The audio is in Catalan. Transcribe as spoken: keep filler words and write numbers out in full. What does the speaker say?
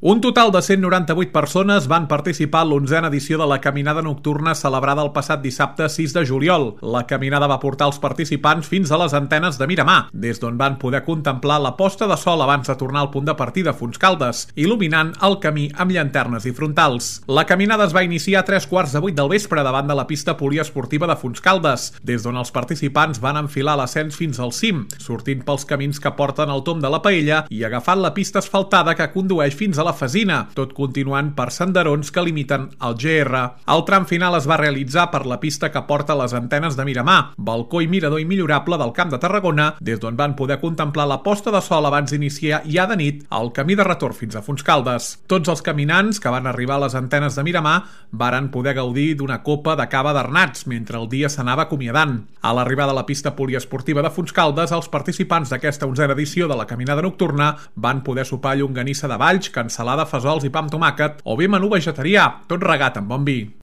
Un total de cent noranta-vuit persones van participar en l'onzena edició de la caminada nocturna celebrada el passat dissabte sis de juliol. La caminada va portar els participants fins a les antenes de Miramar, des d'on van poder contemplar la posta de sol abans de tornar al punt de partida a Fontscaldes, il·luminant el camí amb llanternes i frontals. La caminada es va iniciar a tres quarts de vuit del vespre davant de la pista poliesportiva de Fontscaldes, des d'on els participants van enfilar l'ascens fins al cim, sortint pels camins que porten al Tom de la Paella i agafant la pista asfaltada que condueix fins a la Fasina, tot continuant per senderons que limiten el G R. El tram final es va realitzar per la pista que porta a les antenes de Miramar, balcó i mirador immillorable del Camp de Tarragona, des d'on van poder contemplar la posta de sol abans d'iniciar ja de nit el camí de retorn fins a Fontscaldes. Tots els caminants que van arribar a les antenes de Miramar varen poder gaudir d'una copa de cava d'Arnats mentre el dia s'anava acomiadant. A l'arribada a la pista poliesportiva de Fontscaldes, els participants d'aquesta onzena edició de la caminada nocturna van poder sopar llonganissa de Valls, cansalada, fesols i pa amb tomàquet o bé menú vegetarià, tot regat amb bon vi.